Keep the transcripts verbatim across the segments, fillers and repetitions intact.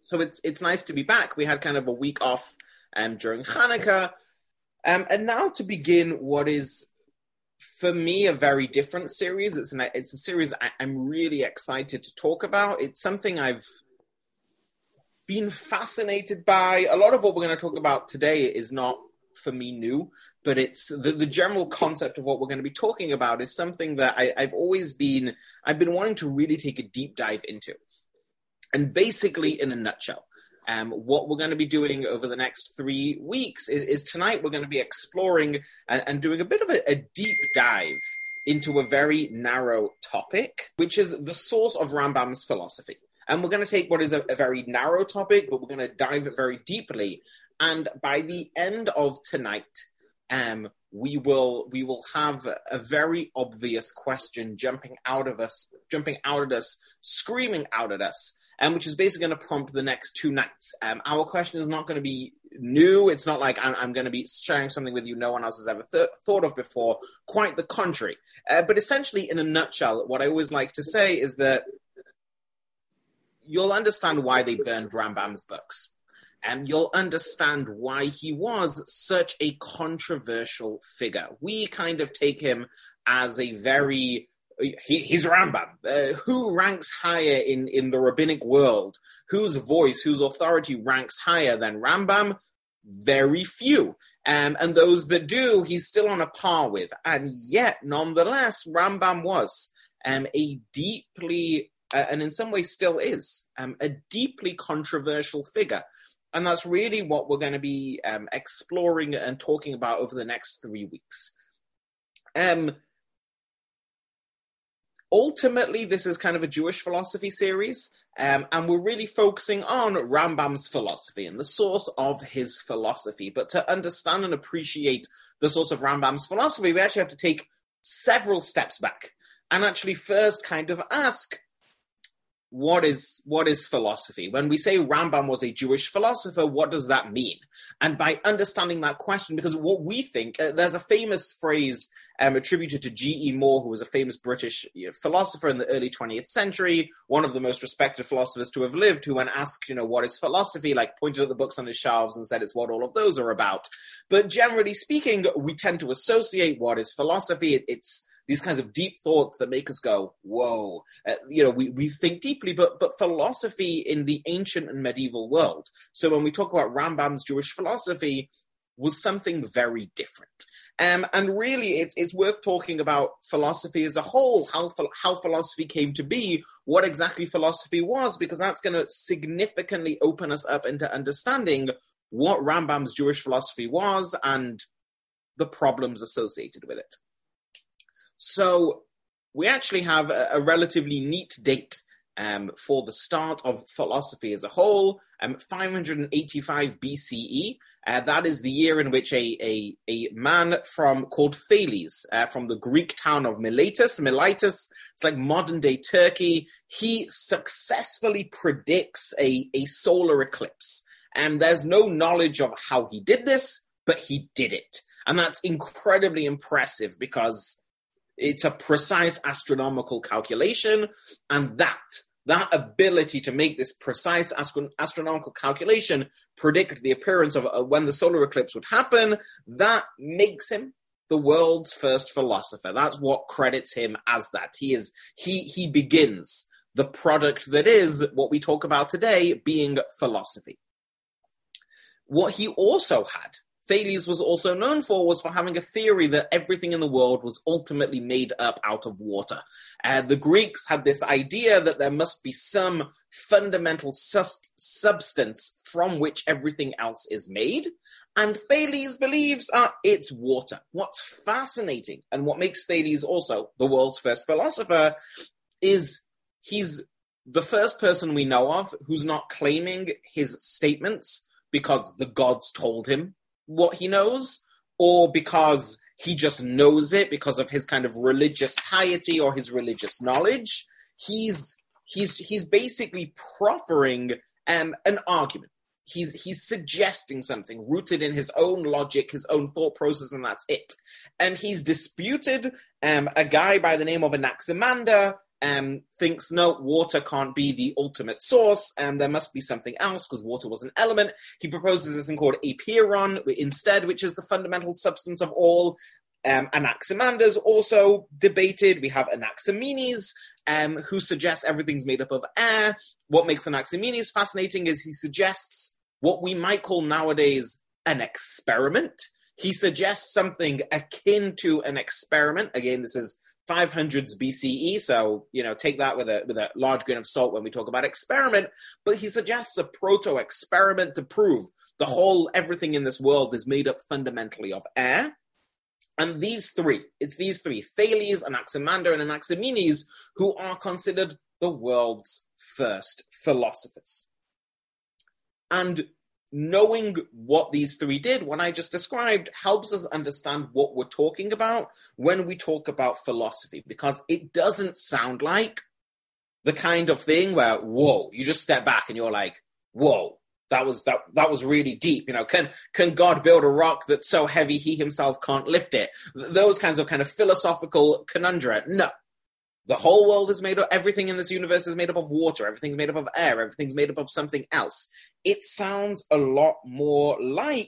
So it's it's nice to be back. We had kind of a week off um, during Hanukkah. Um, and now to begin what is, for me, a very different series. It's, an, it's a series I, I'm really excited to talk about. It's something I've been fascinated by. A lot of what we're going to talk about today is not, for me, new, but it's the, the general concept of what we're going to be talking about is something that I, I've always been, I've been wanting to really take a deep dive into. And basically, in a nutshell, um, what we're going to be doing over the next three weeks is, is tonight we're going to be exploring and, and doing a bit of a, a deep dive into a very narrow topic, which is the source of Rambam's philosophy. And we're going to take what is a, a very narrow topic, but we're going to dive very deeply. And by the end of tonight, um, we will we will have a, a very obvious question jumping out of us, jumping out at us, screaming out at us, and um, which is basically going to prompt the next two nights. Um, our question is not going to be new. It's not like I'm, I'm going to be sharing something with you no one else has ever th- thought of before. Quite the contrary. Uh, but essentially, in a nutshell, what I always like to say is that you'll understand why they burned Rambam's books. And you'll understand why he was such a controversial figure. We kind of take him as a very, he, he's Rambam. Uh, who ranks higher in, in the rabbinic world? Whose voice, whose authority ranks higher than Rambam? Very few. Um, and those that do, he's still on a par with. And yet, nonetheless, Rambam was um, a deeply, uh, and in some ways still is, um, a deeply controversial figure. And that's really what we're going to be um, exploring and talking about over the next three weeks. Um, ultimately, this is kind of a Jewish philosophy series, um, and we're really focusing on Rambam's philosophy and the source of his philosophy. But to understand and appreciate the source of Rambam's philosophy, we actually have to take several steps back and actually first kind of ask, What is what is philosophy? When we say Rambam was a Jewish philosopher, what does that mean? And by understanding that question, because what we think, uh, there's a famous phrase um, attributed to G E Moore, who was a famous British you know, philosopher in the early twentieth century, one of the most respected philosophers to have lived, who when asked, you know, what is philosophy, like pointed at the books on his shelves and said it's what all of those are about. But generally speaking, we tend to associate what is philosophy. It, it's these kinds of deep thoughts that make us go, whoa, uh, you know, we, we think deeply, but but philosophy in the ancient and medieval world. So when we talk about Rambam's Jewish philosophy, was something very different. Um, and really, it's it's worth talking about philosophy as a whole, how, how philosophy came to be, what exactly philosophy was, because that's going to significantly open us up into understanding what Rambam's Jewish philosophy was and the problems associated with it. So we actually have a, a relatively neat date um, for the start of philosophy as a whole, um, five hundred eighty-five B C E. Uh, that is the year in which a a, a man from called Thales, uh, from the Greek town of Miletus, Miletus, it's like modern-day Turkey, he successfully predicts a, a solar eclipse. And there's no knowledge of how he did this, but he did it. And that's incredibly impressive because it's a precise astronomical calculation, and that, that ability to make this precise astro- astronomical calculation predict the appearance of uh, when the solar eclipse would happen, that makes him the world's first philosopher. That's what credits him as that. He is, he, he begins the product that is what we talk about today being philosophy. What he also had, Thales was also known for, was for having a theory that everything in the world was ultimately made up out of water. Uh, the Greeks had this idea that there must be some fundamental sus- substance from which everything else is made, and Thales believes uh, it's water. What's fascinating, and what makes Thales also the world's first philosopher, is he's the first person we know of who's not claiming his statements because the gods told him what he knows, or because he just knows it because of his kind of religious piety or his religious knowledge. He's he's he's basically proffering um, an argument. He's he's suggesting something rooted in his own logic, his own thought process, and that's it. And he's disputed um, a guy by the name of Anaximander, um, thinks, no, water can't be the ultimate source, and there must be something else because water was an element. He proposes this thing called apeiron instead, which is the fundamental substance of all. Um, Anaximander's also debated. We have Anaximenes, um, who suggests everything's made up of air. What makes Anaximenes fascinating is he suggests what we might call nowadays an experiment. He suggests something akin to an experiment. Again, this is five hundreds B C E, so, you know, take that with a with a large grain of salt when we talk about experiment. But he suggests a proto-experiment to prove the whole, everything in this world is made up fundamentally of air. And these three, it's these three, Thales, Anaximander, and Anaximenes, who are considered the world's first philosophers. And knowing what these three did, what I just described, helps us understand what we're talking about when we talk about philosophy, because it doesn't sound like the kind of thing where, whoa, you just step back and you're like, whoa, that was that that was really deep. You know, can can God build a rock that's so heavy he himself can't lift it? Those kinds of kind of philosophical conundra. No. The whole world is made up, everything in this universe is made up of water, everything's made up of air, everything's made up of something else. It sounds a lot more like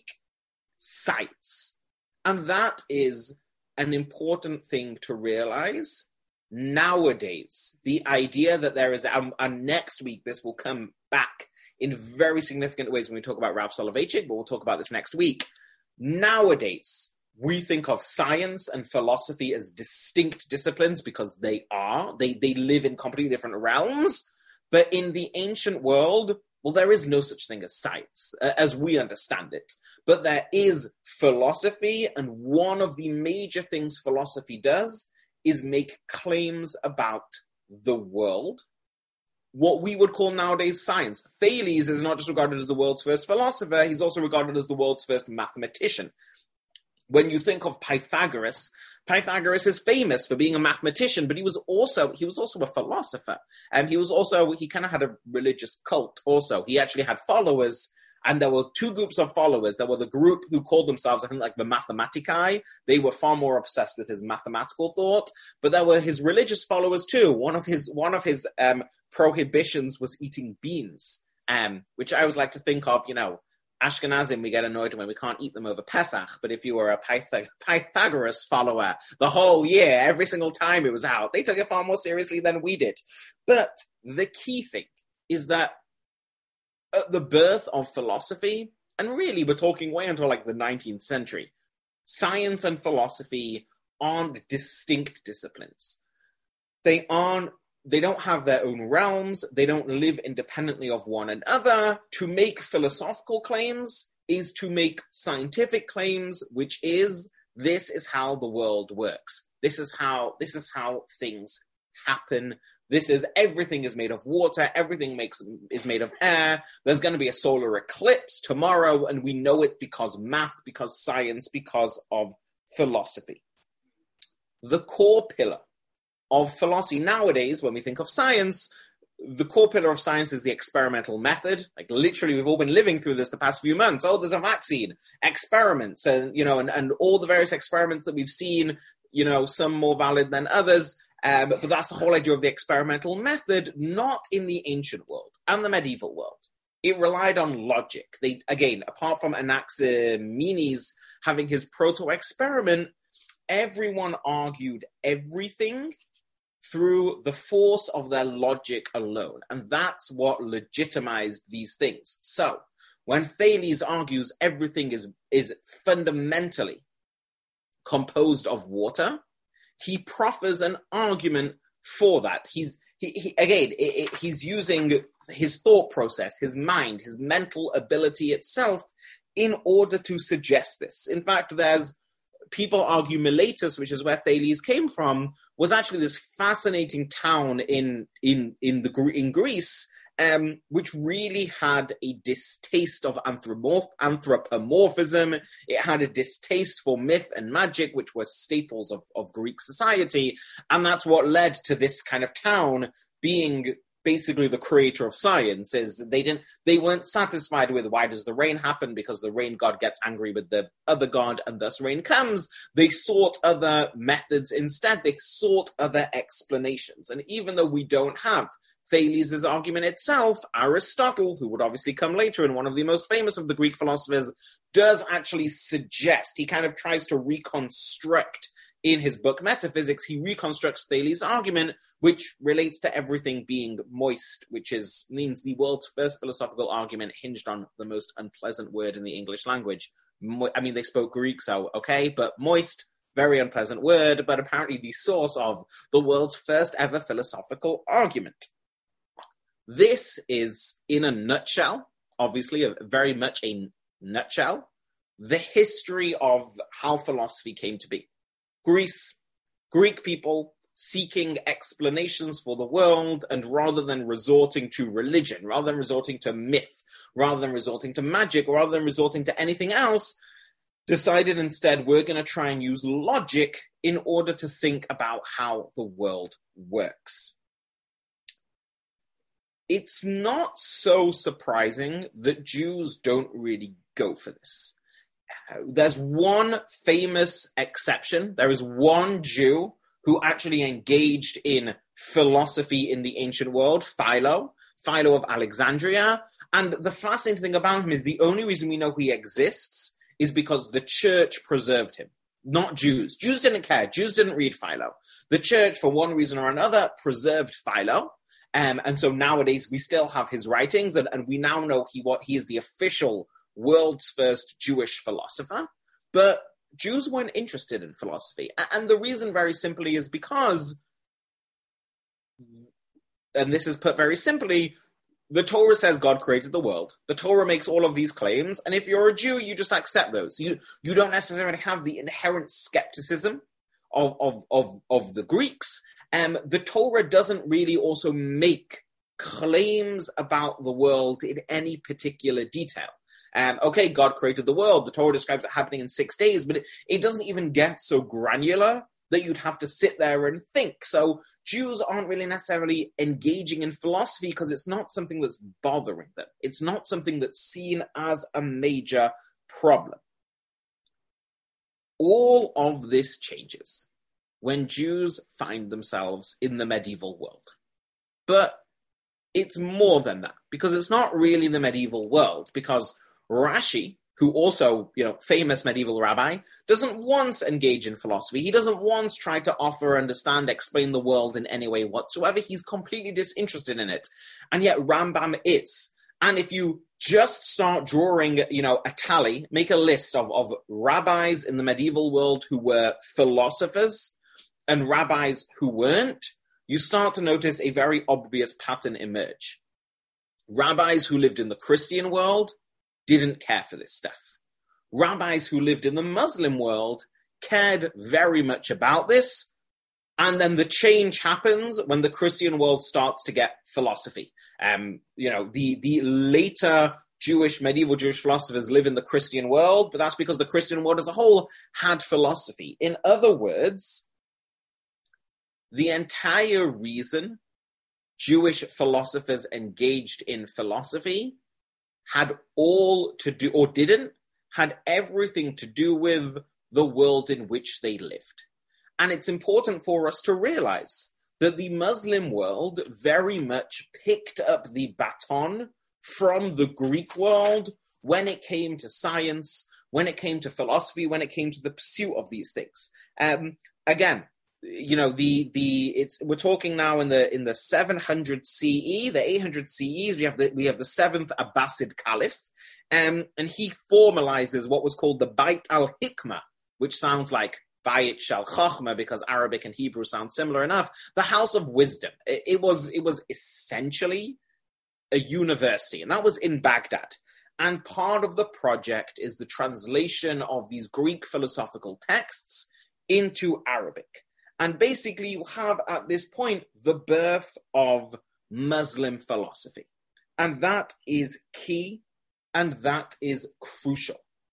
science. And that is an important thing to realize nowadays. The idea that there is, um, and next week this will come back in very significant ways when we talk about Ralph Soloveitchik, but we'll talk about this next week. Nowadays, we think of science and philosophy as distinct disciplines because they are. They they live in completely different realms. But in the ancient world, well, there is no such thing as science, uh, as we understand it. But there is philosophy, and one of the major things philosophy does is make claims about the world. What we would call nowadays science. Thales is not just regarded as the world's first philosopher, he's also regarded as the world's first mathematician. When you think of Pythagoras, Pythagoras is famous for being a mathematician, but he was also he was also a philosopher. And he was also, he kind of had a religious cult also. He actually had followers, and there were two groups of followers. There were the group who called themselves, I think, like the Mathematici. They were far more obsessed with his mathematical thought. But there were his religious followers too. One of his one of his um, prohibitions was eating beans, um, which I always like to think of, you know, Ashkenazim, we get annoyed when we can't eat them over Pesach, but if you were a Pythag- Pythagoras follower, the whole year, every single time it was out, they took it far more seriously than we did. But the key thing is that at the birth of philosophy, and really we're talking way until like the nineteenth century, science and philosophy aren't distinct disciplines. They aren't They don't have their own realms. They don't live independently of one another. To make philosophical claims is to make scientific claims, which is, this is how the world works. This is how, this is how things happen. This is, everything is made of water. Everything makes is made of air. There's going to be a solar eclipse tomorrow, and we know it because math, because science, because of philosophy. The core pillar of philosophy nowadays, when we think of science, the core pillar of science is the experimental method. Like literally, we've all been living through this the past few months. Oh, there's a vaccine, experiments, and you know, and, and all the various experiments that we've seen. You know, some more valid than others. Um, but that's the whole idea of the experimental method, not in the ancient world and the medieval world. It relied on logic. They again, apart from Anaximenes having his proto-experiment, everyone argued everything through the force of their logic alone. And that's what legitimized these things. So when Thales argues everything is, is fundamentally composed of water, he proffers an argument for that. He's, he, he again, it, it, he's using his thought process, his mind, his mental ability itself in order to suggest this. In fact, there's people argue Miletus, which is where Thales came from, was actually this fascinating town in in in the in Greece, um, which really had a distaste of anthropomorph- anthropomorphism. It had a distaste for myth and magic, which were staples of, of Greek society, and that's what led to this kind of town being basically the creator of science, is they didn't they weren't satisfied with why does the rain happen, because the rain god gets angry with the other god and thus rain comes. They sought other methods instead. They sought other explanations. And even though we don't have Thales' argument itself, Aristotle, who would obviously come later and one of the most famous of the Greek philosophers, does actually suggest, he kind of tries to reconstruct in his book Metaphysics, he reconstructs Thales' argument, which relates to everything being moist, which is means the world's first philosophical argument hinged on the most unpleasant word in the English language. Mo- I mean, they spoke Greek, so okay, but moist, very unpleasant word, but apparently the source of the world's first ever philosophical argument. This is, in a nutshell, obviously a, very much a nutshell, the history of how philosophy came to be. Greece, Greek people seeking explanations for the world, and rather than resorting to religion, rather than resorting to myth, rather than resorting to magic, rather than resorting to anything else, decided instead we're going to try and use logic in order to think about how the world works. It's not so surprising that Jews don't really go for this. There's one famous exception. There is one Jew who actually engaged in philosophy in the ancient world, Philo, Philo of Alexandria. And the fascinating thing about him is the only reason we know he exists is because the church preserved him, not Jews. Jews didn't care. Jews didn't read Philo. The church, for one reason or another, preserved Philo. Um, and so nowadays we still have his writings, and, and we now know he what he is the official world's first Jewish philosopher. But Jews weren't interested in philosophy. And the reason very simply is because, and this is put very simply, the Torah says God created the world. The Torah makes all of these claims. And if you're a Jew, you just accept those. You you don't necessarily have the inherent skepticism of, of, of, of the Greeks. Um, the Torah doesn't really also make claims about the world in any particular detail. Um, okay, God created the world. The Torah describes it happening in six days, but it, it doesn't even get so granular that you'd have to sit there and think. So Jews aren't really necessarily engaging in philosophy because it's not something that's bothering them. It's not something that's seen as a major problem. All of this changes when Jews find themselves in the medieval world. But it's more than that, because it's not really the medieval world, because Rashi, who also, you know, famous medieval rabbi, doesn't once engage in philosophy. He doesn't once try to offer, understand, explain the world in any way whatsoever. He's completely disinterested in it. And yet Rambam is. And if you just start drawing, you know, a tally, make a list of, of rabbis in the medieval world who were philosophers and rabbis who weren't, you start to notice a very obvious pattern emerge. Rabbis who lived in the Christian world didn't care for this stuff. Rabbis who lived in the Muslim world cared very much about this, and then the change happens when the Christian world starts to get philosophy. Um, you know, the, the later Jewish, medieval Jewish philosophers live in the Christian world, but that's because the Christian world as a whole had philosophy. In other words, the entire reason Jewish philosophers engaged in philosophy had all to do, or didn't, had everything to do with the world in which they lived. And it's important for us to realize that the Muslim world very much picked up the baton from the Greek world when it came to science, when it came to philosophy, when it came to the pursuit of these things. Um, again, you know, the the it's we're talking now in the in the seven hundred C E, the eight hundred C Es. We have the we have the seventh Abbasid Caliph, um, and he formalizes what was called the Bait al-Hikmah, which sounds like Bayit Shal Chachma because Arabic and Hebrew sound similar enough. The House of Wisdom. It, it was it was essentially a university, and that was in Baghdad. And part of the project is the translation of these Greek philosophical texts into Arabic. And basically you have at this point the birth of Muslim philosophy. And that is key, and that is crucial.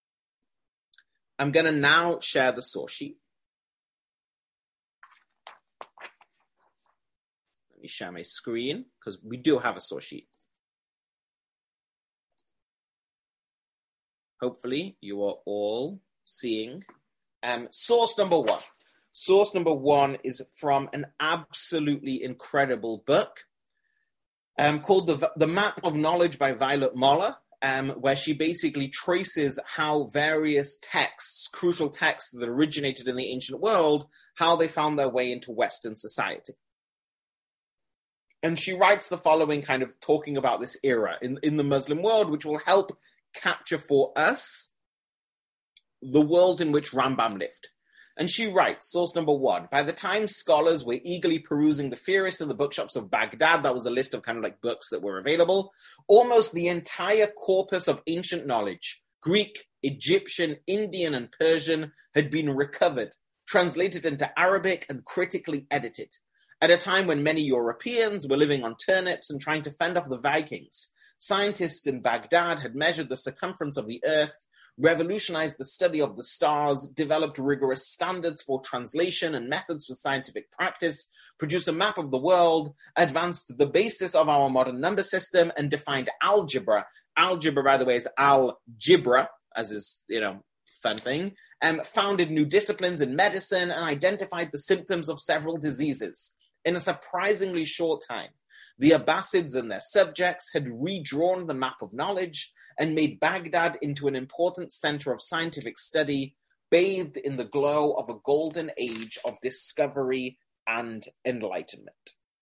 I'm going to now share the source sheet. Let me share my screen, because we do have a source sheet. Hopefully you are all seeing. Um, source number one. Source number one is from an absolutely incredible book um, called the, the Map of Knowledge by Violet Moller, um, where she basically traces how various texts, crucial texts that originated in the ancient world, how they found their way into Western society. And she writes the following, kind of talking about this era in, in the Muslim world, which will help capture for us the world in which Rambam lived. And she writes, source number one, by the time scholars were eagerly perusing the Fihrist in the bookshops of Baghdad, that was a list of kind of like books that were available, almost the entire corpus of ancient knowledge, Greek, Egyptian, Indian, and Persian, had been recovered, translated into Arabic, and critically edited. At a time when many Europeans were living on turnips and trying to fend off the Vikings, scientists in Baghdad had measured the circumference of the earth, revolutionized the study of the stars, developed rigorous standards for translation and methods for scientific practice, produced a map of the world, advanced the basis of our modern number system, and defined algebra. Algebra, by the way, is al-jibra, as is, you know, fun thing, and um, founded new disciplines in medicine and identified the symptoms of several diseases. In a surprisingly short time, the Abbasids and their subjects had redrawn the map of knowledge and made Baghdad into an important center of scientific study, bathed in the glow of a golden age of discovery and enlightenment.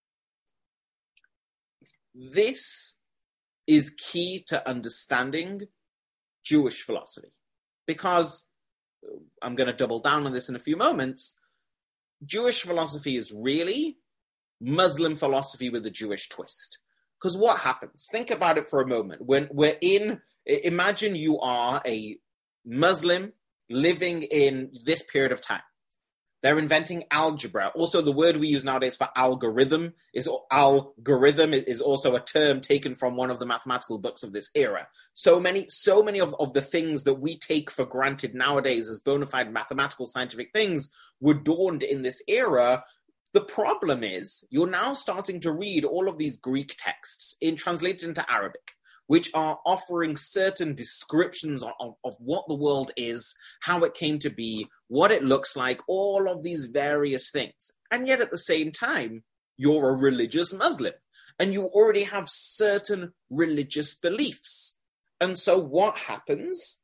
This is key to understanding Jewish philosophy, because I'm going to double down on this in a few moments. Jewish philosophy is really Muslim philosophy with a Jewish twist. Because what happens? Think about it for a moment. When we're in, imagine you are a Muslim living in this period of time. They're inventing algebra. Also, the word we use nowadays for algorithm is algorithm is also a term taken from one of the mathematical books of this era. So many, so many of, of the things that we take for granted nowadays as bona fide mathematical scientific things were dawned in this era. The problem is you're now starting to read all of these Greek texts in translated into Arabic, which are offering certain descriptions of, of, of what the world is, how it came to be, what it looks like, all of these various things. And yet at the same time, you're a religious Muslim and you already have certain religious beliefs. And so what happens?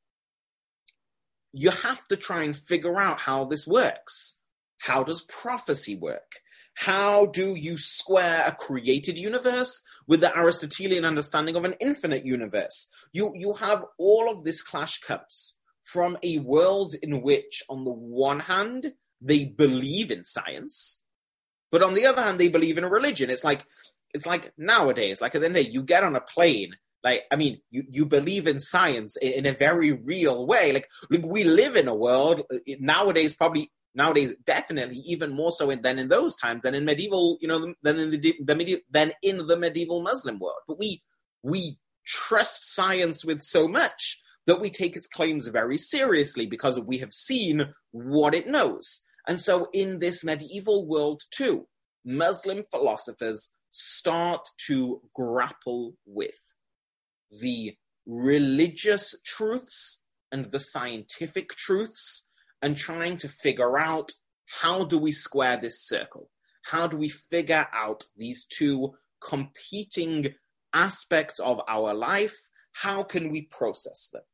You have to try and figure out how this works. How does prophecy work? How do you square a created universe with the Aristotelian understanding of an infinite universe? You, you have all of this clash comes from a world in which, on the one hand, they believe in science, but on the other hand, they believe in a religion. It's like, it's like nowadays, like at the end of the day, you get on a plane, like, I mean, you, you believe in science in, in a very real way. Like, like, we live in a world nowadays, probably Nowadays, definitely even more so in, than in those times, than in medieval, you know, than in the, the medieval, than in the medieval Muslim world. But we we trust science with so much that we take its claims very seriously because we have seen what it knows. And so, in this medieval world too, Muslim philosophers start to grapple with the religious truths and the scientific truths, and trying to figure out, how do we square this circle? How do we figure out these two competing aspects of our life? How can we process them?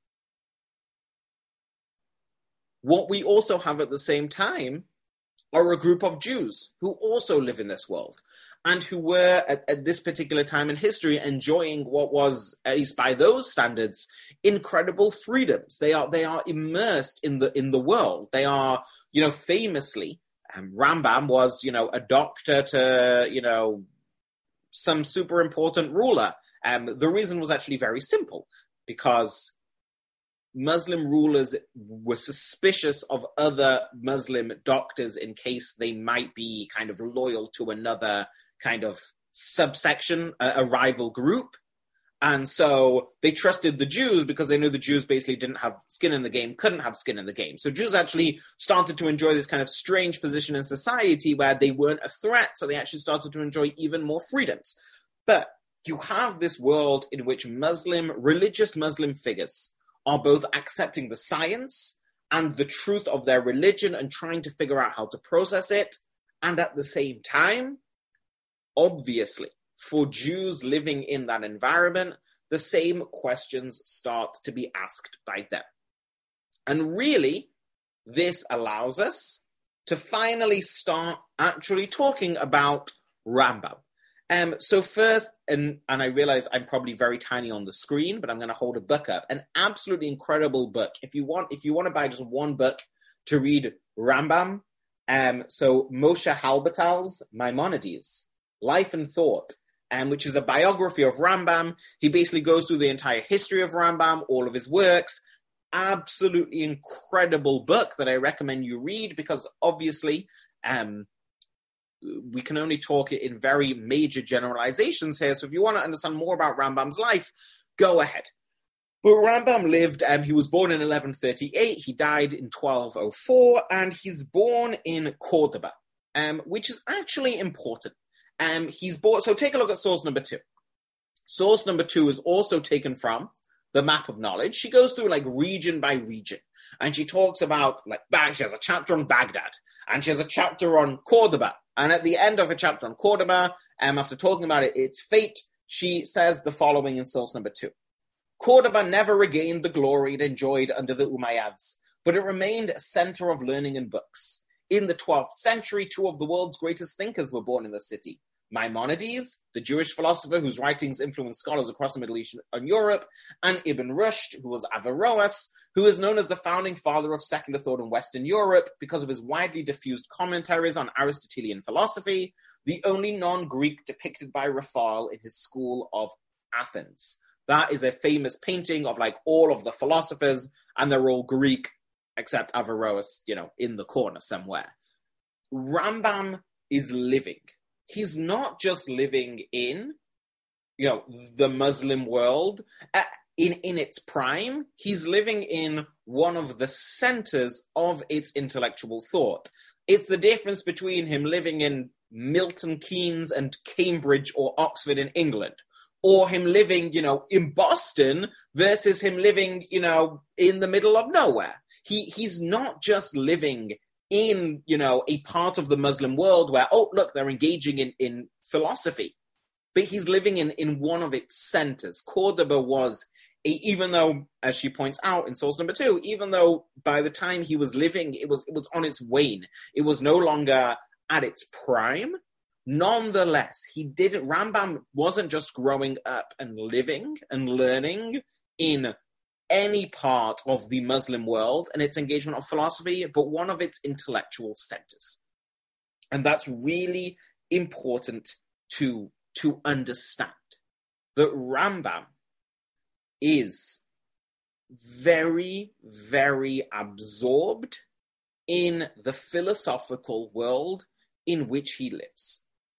What we also have at the same time are a group of Jews who also live in this world and who were at, at this particular time in history enjoying what was, at least by those standards, incredible freedoms. They are they are immersed in the in the world. They are, you know, famously, um, Rambam was, you know, a doctor to, you know, some super important ruler. Um, the reason was actually very simple, because Muslim rulers were suspicious of other Muslim doctors in case they might be kind of loyal to another kind of subsection, a, a rival group. And so they trusted the Jews because they knew the Jews basically didn't have skin in the game, couldn't have skin in the game. So Jews actually started to enjoy this kind of strange position in society where they weren't a threat. So they actually started to enjoy even more freedoms. But you have this world in which Muslim, religious Muslim figures are both accepting the science and the truth of their religion and trying to figure out how to process it. And at the same time, obviously, for Jews living in that environment, the same questions start to be asked by them. And really, this allows us to finally start actually talking about Rambam. Um, so first, and, and I realize I'm probably very tiny on the screen, but I'm going to hold a book up, an absolutely incredible book. If you want, if you want to buy just one book to read Rambam, um, so Moshe Halbertal's Maimonides, Life and Thought, um, which is a biography of Rambam. He basically goes through the entire history of Rambam, all of his works. Absolutely incredible book that I recommend you read because obviously um, we can only talk it in very major generalizations here. So if you want to understand more about Rambam's life, go ahead. But Rambam lived, um, he was born in eleven thirty-eight, he died in twelve oh four, and he's born in Cordoba, um, which is actually important. Um, he's born, so take a look at source number two. Source number two is also taken from the Map of Knowledge. She goes through like region by region, and she talks about like, she has a chapter on Baghdad, and she has a chapter on Cordoba, and at the end of a chapter on Cordoba, um, after talking about it, its fate, she says the following in source number two. Cordoba never regained the glory it enjoyed under the Umayyads, but it remained a center of learning and books. In the twelfth century, two of the world's greatest thinkers were born in the city. Maimonides, the Jewish philosopher whose writings influenced scholars across the Middle East and Europe, and Ibn Rushd, who was Averroes, who is known as the founding father of secular thought in Western Europe because of his widely diffused commentaries on Aristotelian philosophy, the only non-Greek depicted by Raphael in his school of Athens. That is a famous painting of like all of the philosophers, and they're all Greek, except Averroes, you know, in the corner somewhere. Rambam is living. He's not just living in, you know, the Muslim world uh, in, in its prime. He's living in one of the centers of its intellectual thought. It's the difference between him living in Milton Keynes and Cambridge or Oxford in England, or him living, you know, in Boston versus him living, you know, in the middle of nowhere. He he's not just living in, you know, a part of the Muslim world where, oh, look, they're engaging in, in philosophy, but he's living in, in one of its centers. Cordoba was, a, even though, as she points out in source number two, even though by the time he was living, it was it was on its wane. It was no longer at its prime. Nonetheless, he didn't, Rambam wasn't just growing up and living and learning in any part of the Muslim world and its engagement of philosophy, but one of its intellectual centers. And that's really important to, to understand, that Rambam is very, very absorbed in the philosophical world in which he lives.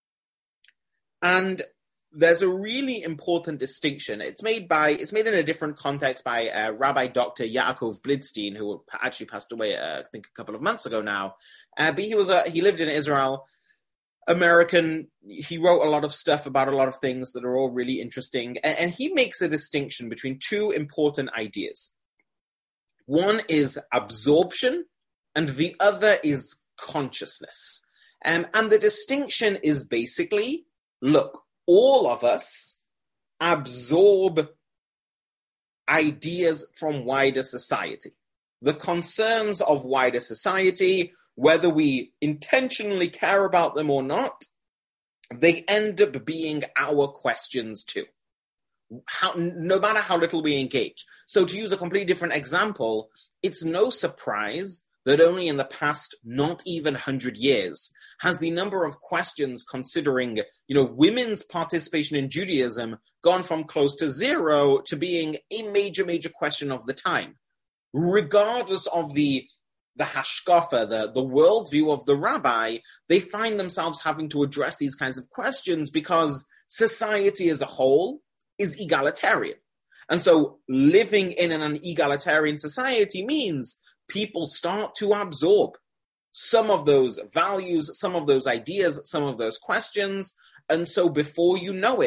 And there's a really important distinction. It's made by, it's made in a different context by uh, Rabbi Doctor Yaakov Blidstein, who actually passed away, uh, I think, a couple of months ago now. Uh, but he was a, he lived in Israel, American. He wrote a lot of stuff about a lot of things that are all really interesting. And, and he makes a distinction between two important ideas. One is absorption, and the other is consciousness. Um, and the distinction is basically, look, all of us absorb ideas from wider society. The concerns of wider society, whether we intentionally care about them or not, they end up being our questions too. How, no matter how little we engage. So to use a completely different example, it's no surprise that only in the past, not even one hundred years, has the number of questions considering, you know, women's participation in Judaism gone from close to zero to being a major, major question of the time. Regardless of the, the hashkafa, the, the worldview of the rabbi, they find themselves having to address these kinds of questions because society as a whole is egalitarian. And so living in an egalitarian society means people start to absorb some of those values, some of those ideas, some of those questions. And so before you know it,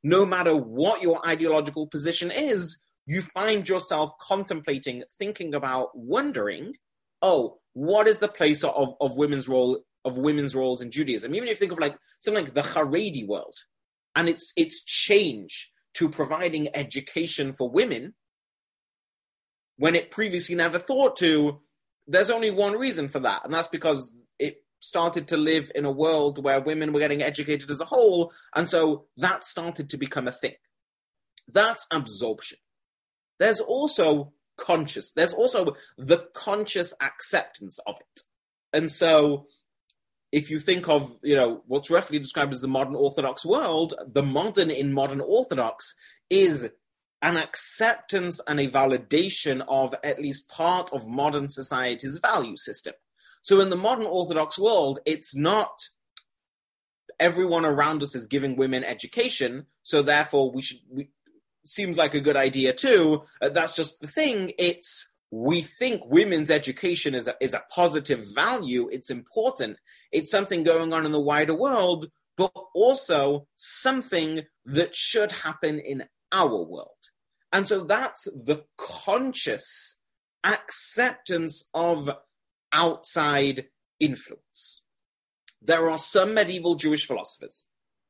no matter what your ideological position is, you find yourself contemplating, thinking about, wondering, oh, what is the place of, of women's role of women's roles in Judaism? Even if you think of like something like the Haredi world and its its change to providing education for women, when it previously never thought to, there's only one reason for that, and that's because it started to live in a world where women were getting educated as a whole, and so that started to become a thing. That's absorption. There's also conscious, there's also the conscious acceptance of it. And so if you think of, you know, what's roughly described as the modern Orthodox world, the modern in modern Orthodox is an acceptance and a validation of at least part of modern society's value system. So in the modern Orthodox world, it's not everyone around us is giving women education, so therefore we should, we, seems like a good idea too. Uh, that's just the thing. It's, we think women's education is a, is a positive value. It's important. It's something going on in the wider world, but also something that should happen in our world. And so that's the conscious acceptance of outside influence. There are some medieval Jewish philosophers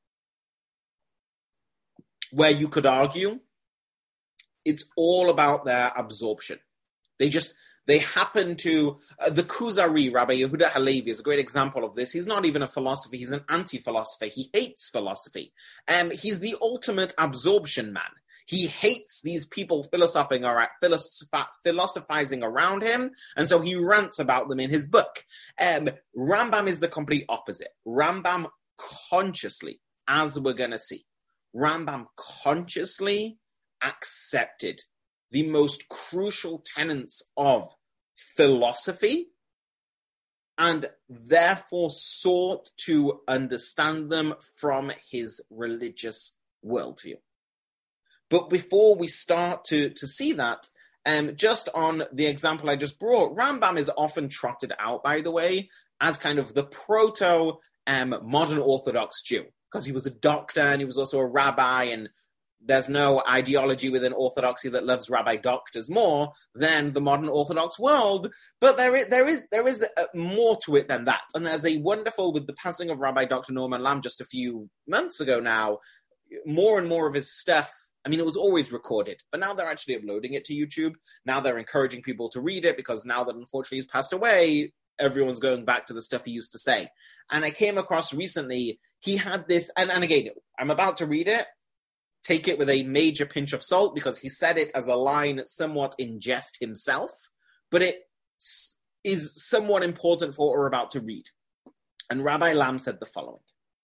where you could argue it's all about their absorption. They just, they happen to, uh, the Kuzari, Rabbi Yehuda Halevi, is a great example of this. He's not even a philosopher, he's an anti-philosopher. He hates philosophy. Um, he's the ultimate absorption man. He hates these people philosophizing around him, and so he rants about them in his book. Um, Rambam is the complete opposite. Rambam consciously, as we're going to see, Rambam consciously accepted the most crucial tenets of philosophy and therefore sought to understand them from his religious worldview. But before we start to, to see that, um, just on the example I just brought, Rambam is often trotted out, by the way, as kind of the proto um, modern Orthodox Jew, because he was a doctor and he was also a rabbi, and there's no ideology within Orthodoxy that loves rabbi doctors more than the modern Orthodox world. But there is there is there is a, more to it than that. And there's a wonderful, with the passing of Rabbi Doctor Norman Lamm just a few months ago now, more and more of his stuff, I mean, it was always recorded, but now they're actually uploading it to YouTube. Now they're encouraging people to read it, because now that unfortunately he's passed away, everyone's going back to the stuff he used to say. And I came across recently, he had this, and, and again, I'm about to read it. Take it with a major pinch of salt, because he said it as a line somewhat in jest himself, but it is somewhat important for what we're about to read. And Rabbi Lamm said the following: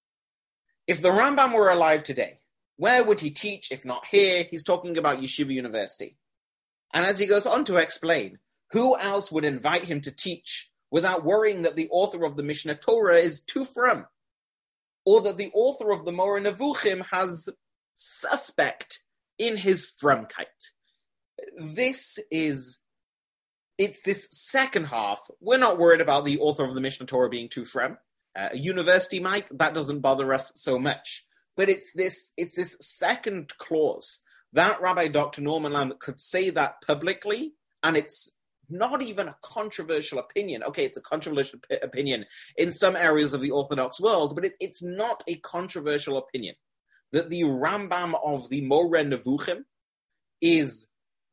if the Rambam were alive today, where would he teach if not here? He's talking about Yeshiva University. And as he goes on to explain, who else would invite him to teach without worrying that the author of the Mishnah Torah is too frum, or that the author of the Moreh Nevuchim has suspect in his frumkeit? This is, it's this second half. We're not worried about the author of the Mishnah Torah being too frum. Uh, a university might, that doesn't bother us so much. But it's this, it's this second clause that Rabbi Doctor Norman Lamm could say that publicly, and it's not even a controversial opinion. Okay, it's a controversial p- opinion in some areas of the Orthodox world, but it, it's not a controversial opinion that the Rambam of the Moreh Nevuchim is,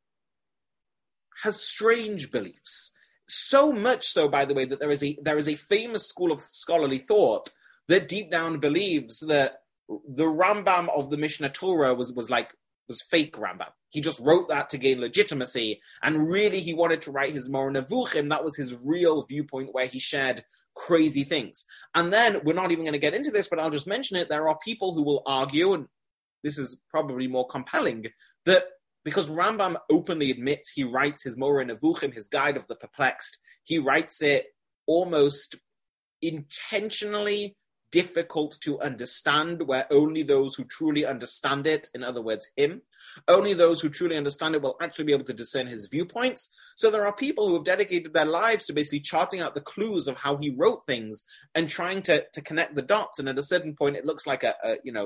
has strange beliefs. So much so, by the way, that there is a there is a famous school of scholarly thought that deep down believes that the Rambam of the Mishnah Torah was, was like, was fake Rambam. He just wrote that to gain legitimacy, and really he wanted to write his Moreh Nevuchim. That was his real viewpoint, where he shared crazy things. And then, we're not even going to get into this, but I'll just mention it, there are people who will argue, and this is probably more compelling, that because Rambam openly admits he writes his Moreh Nevuchim, his Guide of the Perplexed, he writes it almost intentionally difficult to understand, where only those who truly understand it, in other words, him, only those who truly understand it will actually be able to discern his viewpoints. So there are people who have dedicated their lives to basically charting out the clues of how he wrote things and trying to, to connect the dots. And at a certain point, it looks like a, a you know,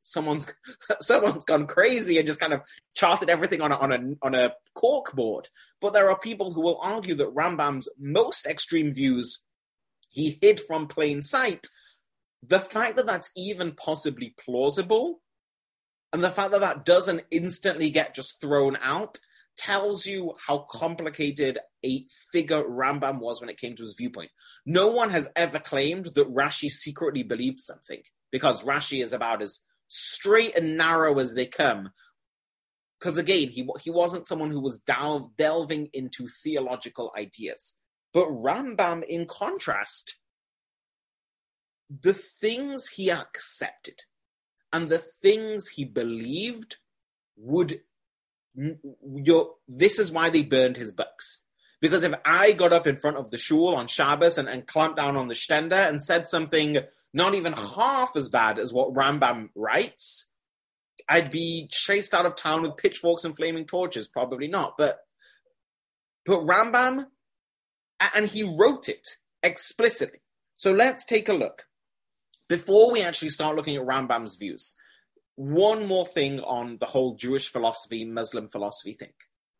someone's someone's gone crazy and just kind of charted everything on a, on a on a cork board. But there are people who will argue that Rambam's most extreme views he hid from plain sight. The fact that that's even possibly plausible, and the fact that that doesn't instantly get just thrown out, tells you how complicated a figure Rambam was when it came to his viewpoint. No one has ever claimed that Rashi secretly believed something, because Rashi is about as straight and narrow as they come. Because again, he he wasn't someone who was delve, delving into theological ideas. But Rambam, in contrast, the things he accepted and the things he believed would... You're, this is why they burned his books. Because if I got up in front of the shul on Shabbos and, and clamped down on the shtender and said something not even half as bad as what Rambam writes, I'd be chased out of town with pitchforks and flaming torches. Probably not. But, but Rambam, and he wrote it explicitly. So let's take a look. Before we actually start looking at Rambam's views, one more thing on the whole Jewish philosophy, Muslim philosophy thing.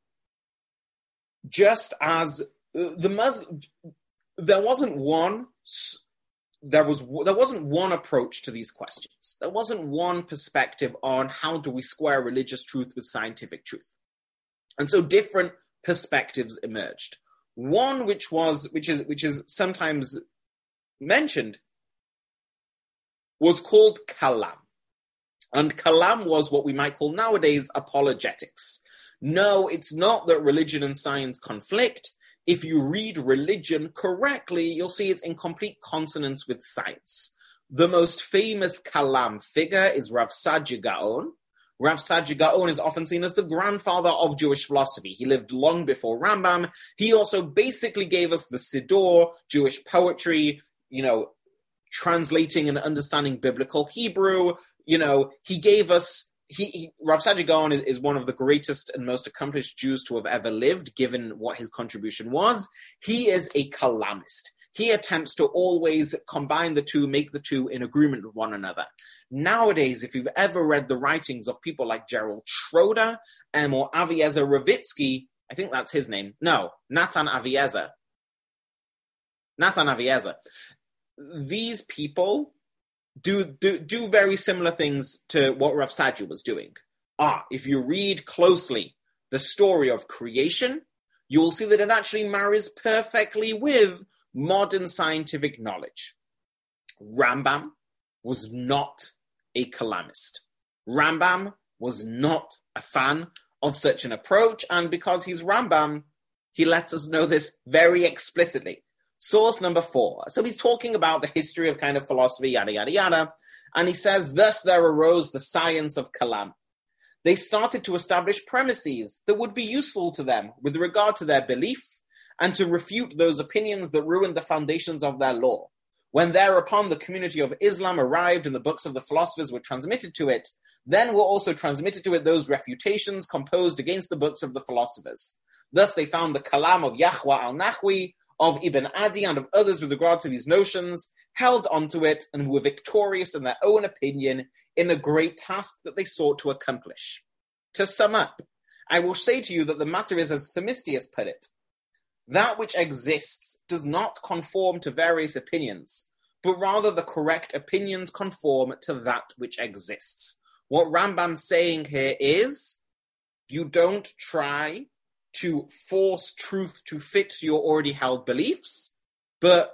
Just as the Muslim, there wasn't one, there was there wasn't one approach to these questions. There wasn't one perspective on how do we square religious truth with scientific truth, and so different perspectives emerged. One which was which is which is sometimes mentioned was called Kalam. And Kalam was what we might call nowadays apologetics. No, it's not that religion and science conflict. If you read religion correctly, you'll see it's in complete consonance with science. The most famous Kalam figure is Rav Saadia Gaon. Rav Saadia Gaon is often seen as the grandfather of Jewish philosophy. He lived long before Rambam. He also basically gave us the Siddur, Jewish poetry, you know, translating and understanding biblical Hebrew. You know, he gave us, he, he Rav Saadia Gaon is, is one of the greatest and most accomplished Jews to have ever lived, given what his contribution was. He is a Kalamist. He attempts to always combine the two, make the two in agreement with one another. Nowadays, if you've ever read the writings of people like Gerald Schroeder um, or Aviezer Ravitsky, I think that's his name. No, Natan Aviezer. Natan Aviezer. These people do, do do very similar things to what Rav Saadia was doing. Ah, if you read closely the story of creation, you will see that it actually marries perfectly with modern scientific knowledge. Rambam was not a Kalamist. Rambam was not a fan of such an approach, and because he's Rambam, he lets us know this very explicitly. Source number four. So he's talking about the history of kind of philosophy, yada, yada, yada. And he says, thus there arose the science of Kalam. They started to establish premises that would be useful to them with regard to their belief and to refute those opinions that ruined the foundations of their law. When thereupon the community of Islam arrived and the books of the philosophers were transmitted to it, then were also transmitted to it those refutations composed against the books of the philosophers. Thus they found the Kalam of Yahwa al-Nahwi, of Ibn Adi and of others with regard to these notions, held onto it and were victorious in their own opinion in a great task that they sought to accomplish. To sum up, I will say to you that the matter is as Themistius put it. That which exists does not conform to various opinions, but rather the correct opinions conform to that which exists. What Rambam's saying here is, you don't try to force truth to fit your already held beliefs, but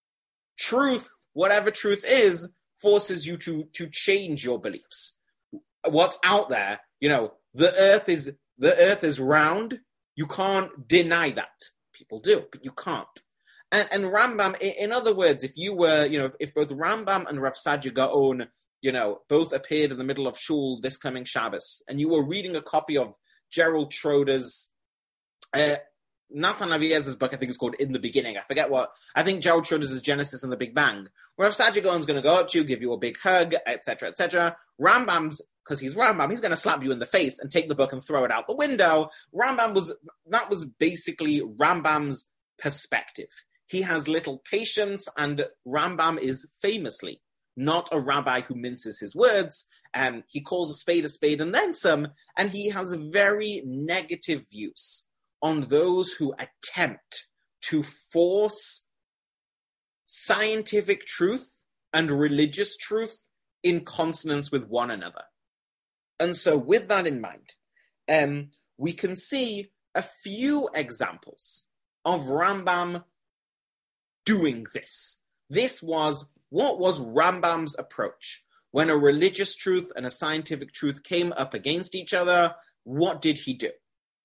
truth, whatever truth is, forces you to, to change your beliefs. What's out there, you know, the earth is the earth is round. You can't deny that. People do, but you can't. And, and Rambam, in other words, if you were, you know, if, if both Rambam and Rav Saadia Gaon, you know, both appeared in the middle of shul this coming Shabbos, and you were reading a copy of Gerald Schroeder's Uh, Natan Aviez's book, I think, is called In the Beginning. I forget what. I think Gerald Schroeder's is Genesis and the Big Bang. Where if Saadia Gaon's going to go up to you, give you a big hug, et cetera, et cetera. Rambam's, because he's Rambam, he's going to slap you in the face and take the book and throw it out the window. Rambam was, that was basically Rambam's perspective. He has little patience, and Rambam is famously not a rabbi who minces his words, Um, he calls a spade a spade and then some, and he has very negative views on those who attempt to force scientific truth and religious truth in consonance with one another. And so with that in mind, um, we can see a few examples of Rambam doing this. This was, what was Rambam's approach? When a religious truth and a scientific truth came up against each other, what did he do?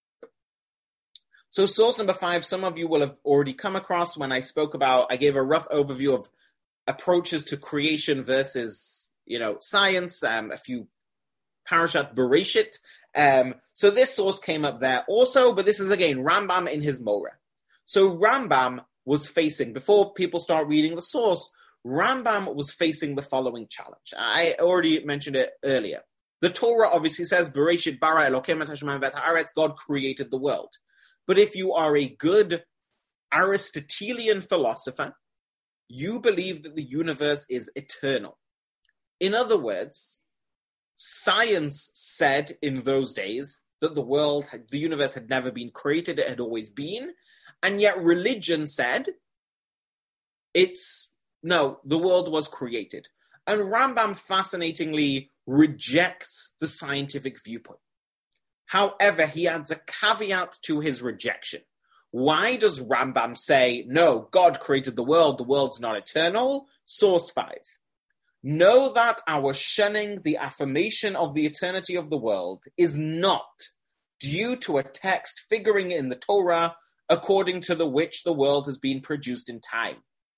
So source number five, some of you will have already come across when I spoke about, I gave a rough overview of approaches to creation versus, you know, science, um, a few Parashat Bereshit. Um, so this source came up there also, but this is again Rambam in his Moreh. So Rambam was facing, before people start reading the source, Rambam was facing the following challenge. I already mentioned it earlier. The Torah obviously says, Bereshit bara Elokim et hashamayim v'et haaretz, God created the world. But if you are a good Aristotelian philosopher, you believe that the universe is eternal. In other words, science said in those days that the world, the universe had never been created, it had always been, and yet religion said it's, no, the world was created. And Rambam fascinatingly rejects the scientific viewpoint. However, he adds a caveat to his rejection. Why does Rambam say, no, God created the world, the world's not eternal? Source five. Know that our shunning the affirmation of the eternity of the world is not due to a text figuring in the Torah according to the which the world has been produced in time.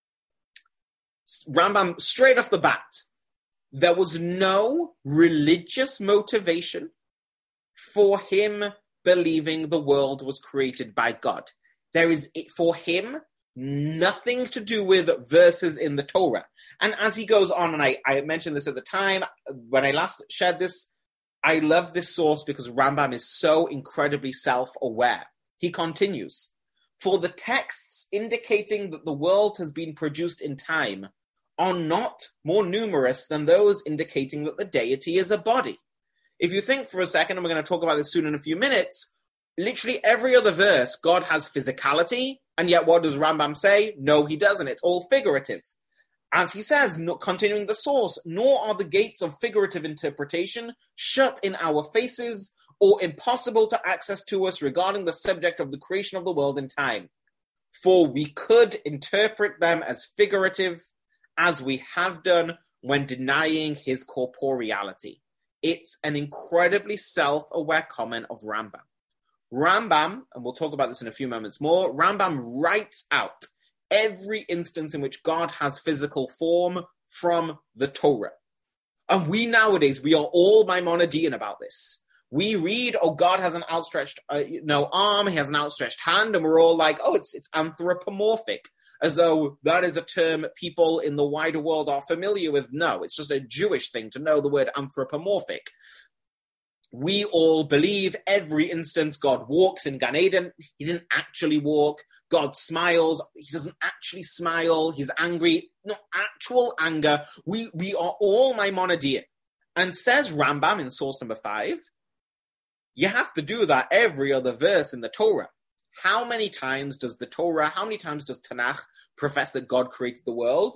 Rambam, straight off the bat, there was no religious motivation for him believing the world was created by God. There is, for him, nothing to do with verses in the Torah. And as he goes on, and I, I mentioned this at the time, when I last shared this, I love this source because Rambam is so incredibly self-aware. He continues, for the texts indicating that the world has been produced in time are not more numerous than those indicating that the deity is a body. If you think for a second, and we're going to talk about this soon in a few minutes, literally every other verse, God has physicality, and yet what does Rambam say? No, he doesn't. It's all figurative. As he says, no, continuing the source, nor are the gates of figurative interpretation shut in our faces or impossible to access to us regarding the subject of the creation of the world in time. For we could interpret them as figurative, as we have done when denying his corporeality. It's an incredibly self-aware comment of Rambam. Rambam, and we'll talk about this in a few moments more, Rambam writes out every instance in which God has physical form from the Torah. And we nowadays, we are all Maimonidean about this. We read, oh, God has an outstretched uh, you know, arm, he has an outstretched hand, and we're all like, oh, it's it's anthropomorphic, as though that is a term people in the wider world are familiar with. No, it's just a Jewish thing to know the word anthropomorphic. We all believe every instance God walks in Gan Eden. He didn't actually walk. God smiles. He doesn't actually smile. He's angry. Not actual anger. We, we are all Maimonidean. And says Rambam in source number five, you have to do that every other verse in the Torah. How many times does the Torah, how many times does Tanakh profess that God created the world?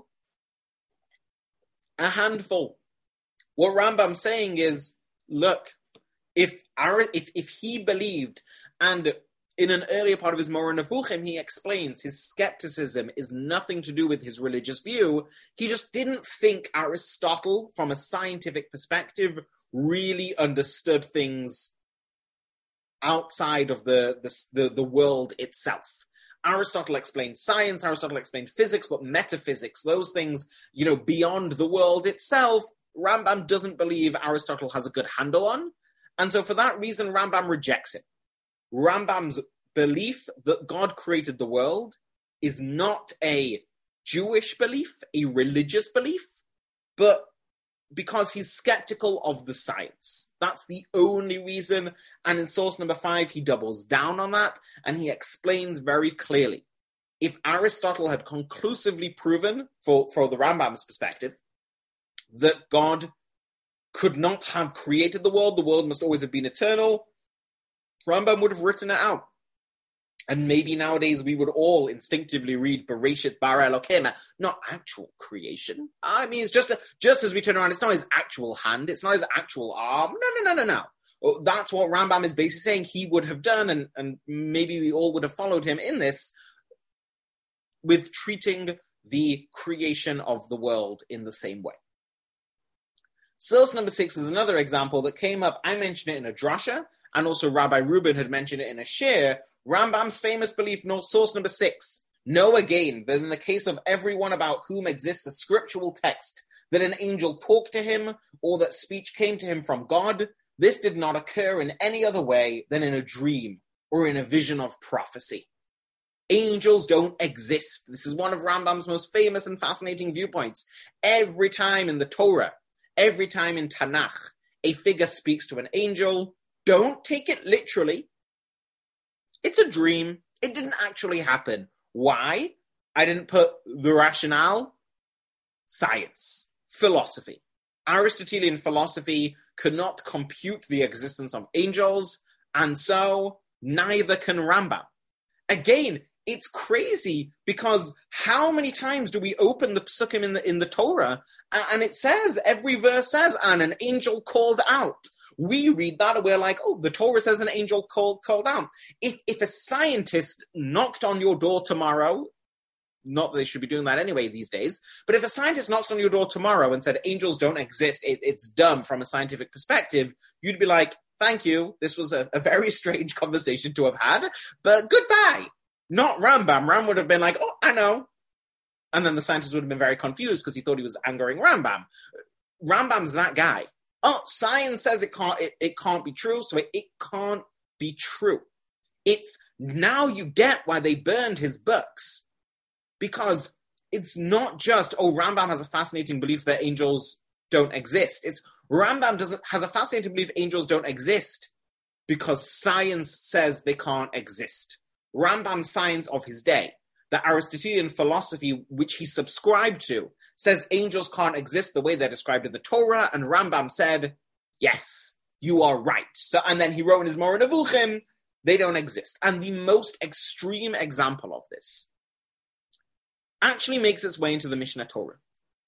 A handful. What Rambam's saying is, look, if if if he believed, and in an earlier part of his Moreh Nevuchim, he explains his skepticism is nothing to do with his religious view. He just didn't think Aristotle, from a scientific perspective, really understood things outside of the, the, the, the world itself. Aristotle explained science, Aristotle explained physics, but metaphysics, those things, you know, beyond the world itself, Rambam doesn't believe Aristotle has a good handle on. And so for that reason, Rambam rejects it. Rambam's belief that God created the world is not a Jewish belief, a religious belief, but because he's skeptical of the science. That's the only reason. And in source number five, he doubles down on that, and he explains very clearly. If Aristotle had conclusively proven, for, for the Rambam's perspective, that God could not have created the world. The world must always have been eternal. Rambam would have written it out. And maybe nowadays we would all instinctively read Bereshit bara Elokeim, not actual creation. I mean, it's just a, just as we turn around, it's not his actual hand, it's not his actual arm. No, no, no, no, no. That's what Rambam is basically saying he would have done, and, and maybe we all would have followed him in this, with treating the creation of the world in the same way. Source number six is another example that came up. I mentioned it in a drasha, and also Rabbi Rubin had mentioned it in a shir. Rambam's famous belief, no, source number six. Know again that in the case of everyone about whom exists a scriptural text, that an angel talked to him or that speech came to him from God, this did not occur in any other way than in a dream or in a vision of prophecy. Angels don't exist. This is one of Rambam's most famous and fascinating viewpoints. Every time in the Torah, every time in Tanakh, a figure speaks to an angel, don't take it literally. It's a dream. It didn't actually happen. Why? I didn't put the rationale. Science. Philosophy. Aristotelian philosophy could not compute the existence of angels, and so neither can Rambam. Again, it's crazy because how many times do we open the psukim in the in the Torah and it says, every verse says, and an angel called out. We read that and we're like, oh, the Torah says an angel called called out. If if a scientist knocked on your door tomorrow, not that they should be doing that anyway these days, but if a scientist knocks on your door tomorrow and said angels don't exist, it, it's dumb from a scientific perspective, you'd be like, thank you, this was a, a very strange conversation to have had, but goodbye. Not Rambam. Ram would have been like, oh, I know. And then the scientist would have been very confused because he thought he was angering Rambam. Rambam's that guy. Oh, science says it can't it, it can't be true, so it, it can't be true. It's now you get why they burned his books. Because it's not just, oh, Rambam has a fascinating belief that angels don't exist. It's Rambam doesn't has a fascinating belief angels don't exist because science says they can't exist. Rambam's science of his day, the Aristotelian philosophy which he subscribed to, says angels can't exist the way they're described in the Torah, and Rambam said, yes, you are right. So, and then he wrote in his Moreh Nevuchim, they don't exist. And the most extreme example of this actually makes its way into the Mishnah Torah.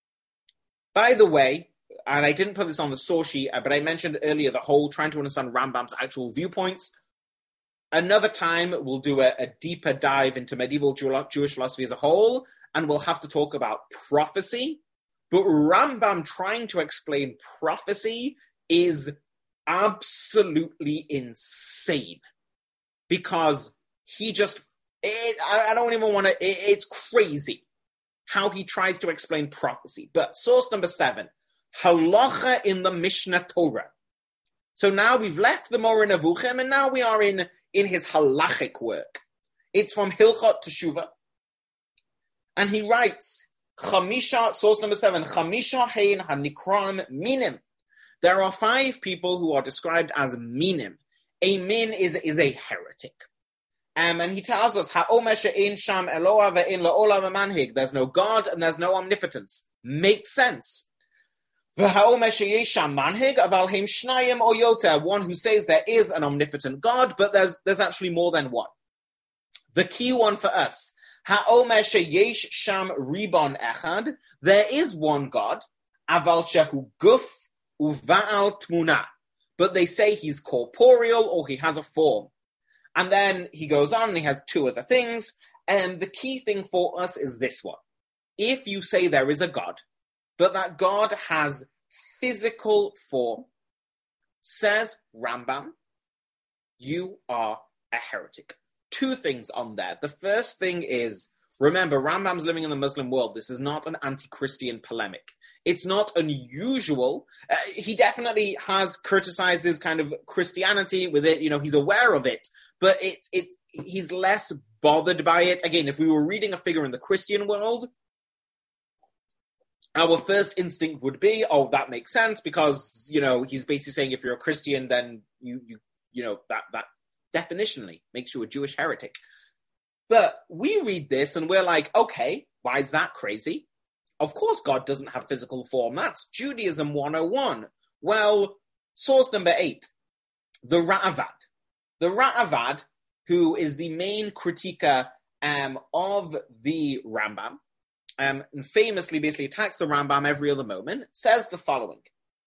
By the way, and I didn't put this on the source sheet, but I mentioned earlier the whole trying to understand Rambam's actual viewpoints. Another time, we'll do a, a deeper dive into medieval Jewish philosophy as a whole, and we'll have to talk about prophecy. But Rambam trying to explain prophecy is absolutely insane. Because he just, it, I, I don't even want to, it, it's crazy how he tries to explain prophecy. But source number seven, halacha in the Mishnah Torah. So now we've left the Moreh Nevuchim, and now we are in, in his halachic work. It's from Hilchot Teshuvah. And he writes, Chamisha, source number seven, Chamisha hein hanikram minim. There are five people who are described as minim. A min is, is a heretic. Um, and he tells us, Ha'omer she'ein sham Eloah ve'ein la'olam manhig. There's no God and there's no omnipotence. Makes sense. One who says there is an omnipotent God, but there's there's actually more than one. The key one for us, there is one God, but they say he's corporeal or he has a form. And then he goes on and he has two other things. And the key thing for us is this one. If you say there is a God, but that God has physical form, says Rambam, you are a heretic. Two things on there. The first thing is, remember, Rambam's living in the Muslim world. This is not an anti-Christian polemic. It's not unusual. Uh, he definitely has criticizes kind of Christianity with it. You know, he's aware of it, but it's it. He's less bothered by it. Again, if we were reading a figure in the Christian world, our first instinct would be, oh, that makes sense because, you know, he's basically saying if you're a Christian, then you, you, you know, that, that definitionally makes you a Jewish heretic. But we read this and we're like, okay, why is that crazy? Of course God doesn't have physical form. That's Judaism one oh one. Well, source number eight, the Ra'avad. The Ra'avad, who is the main critiquer um, of the Rambam, um, and famously basically attacks the Rambam every other moment, says the following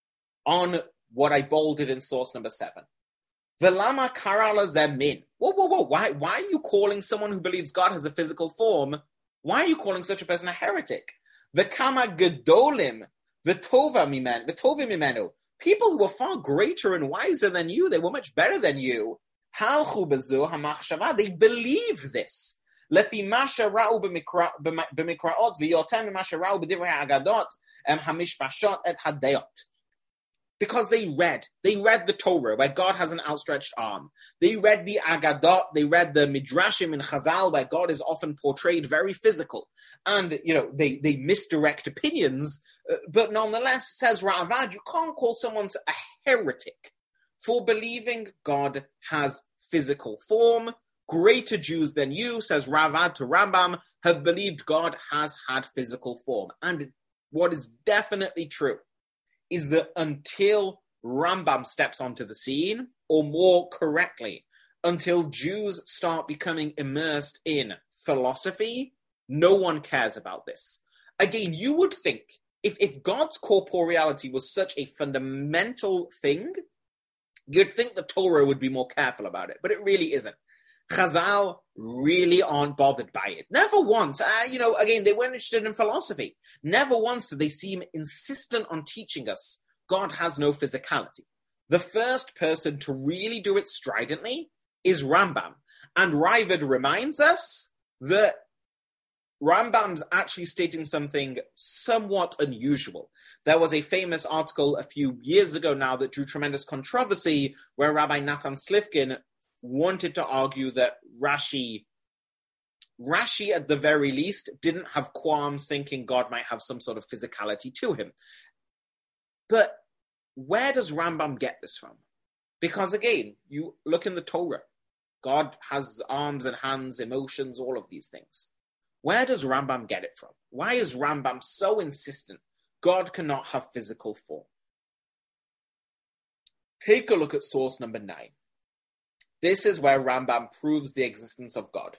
on what I bolded in source number seven. Velama karala zemin. Whoa, whoa, whoa. Why, why are you calling someone who believes God has a physical form? Why are you calling such a person a heretic? V'kama gedolim, v'tova mimen, v'tova mimenu. People who were far greater and wiser than you, they were much better than you. Halchu bezu hamachshava. They believed this. Lefi masha ra'u b'mikraot v'yotem masha ra'u b'divrei ha'agadot hamishpashot et hadayot. Because they read. They read the Torah, where God has an outstretched arm. They read the Agadot. They read the Midrashim in Chazal, where God is often portrayed very physical. And, you know, they, they misdirect opinions. Uh, but nonetheless, says Ra'avad, you can't call someone a heretic for believing God has physical form. Greater Jews than you, says Ra'avad to Rambam, have believed God has had physical form. And what is definitely true is that until Rambam steps onto the scene, or more correctly, until Jews start becoming immersed in philosophy, no one cares about this. Again, you would think, if, if God's corporeality was such a fundamental thing, you'd think the Torah would be more careful about it, but it really isn't. Chazal really aren't bothered by it. Never once, uh, you know, again, they weren't interested in philosophy. Never once do they seem insistent on teaching us God has no physicality. The first person to really do it stridently is Rambam. And Ra'avad reminds us that Rambam's actually stating something somewhat unusual. There was a famous article a few years ago now that drew tremendous controversy, where Rabbi Nathan Slifkin wanted to argue that Rashi, Rashi at the very least, didn't have qualms thinking God might have some sort of physicality to him. But where does Rambam get this from? Because again, you look in the Torah, God has arms and hands, emotions, all of these things. Where does Rambam get it from? Why is Rambam so insistent God cannot have physical form? Take a look at source number nine. This is where Rambam proves the existence of God.